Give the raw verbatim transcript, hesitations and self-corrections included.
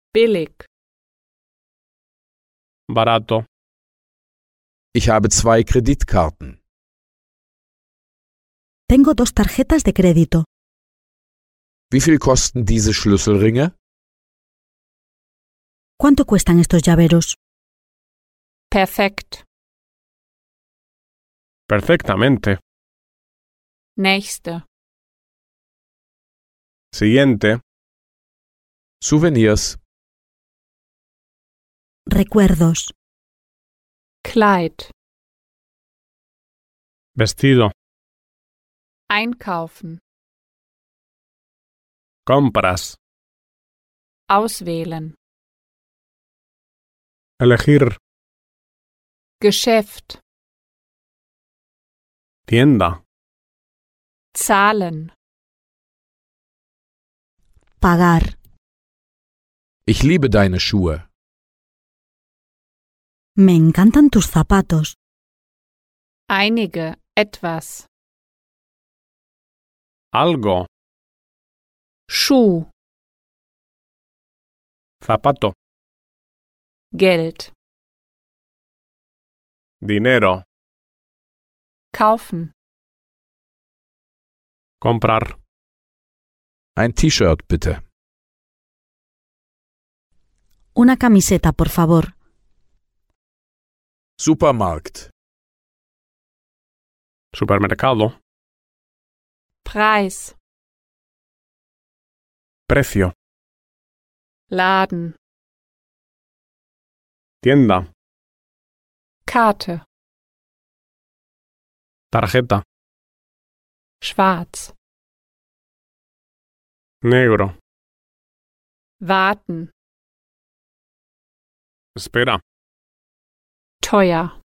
Billig. Barato. Ich habe zwei Kreditkarten. Tengo dos tarjetas de crédito. Wie viel kosten diese Schlüsselringe? ¿Cuánto cuestan estos llaveros? Perfekt. Perfectamente. Nächste. Siguiente. Souvenirs. Recuerdos. Kleid. Vestido. Einkaufen. Compras. Auswählen. Elegir. Geschäft. Tienda. Zahlen. Pagar. Ich liebe deine Schuhe. Me encantan tus zapatos. Einige. Etwas. Algo. Schuh. Zapato. Geld. Dinero. Kaufen. Comprar. Ein T-Shirt, bitte. Una camiseta, por favor. Supermarkt. Supermercado. Preis. Precio. Laden. Tienda. Karte. Tarjeta. Schwarz. Negro. Warten. Espera. Teuer.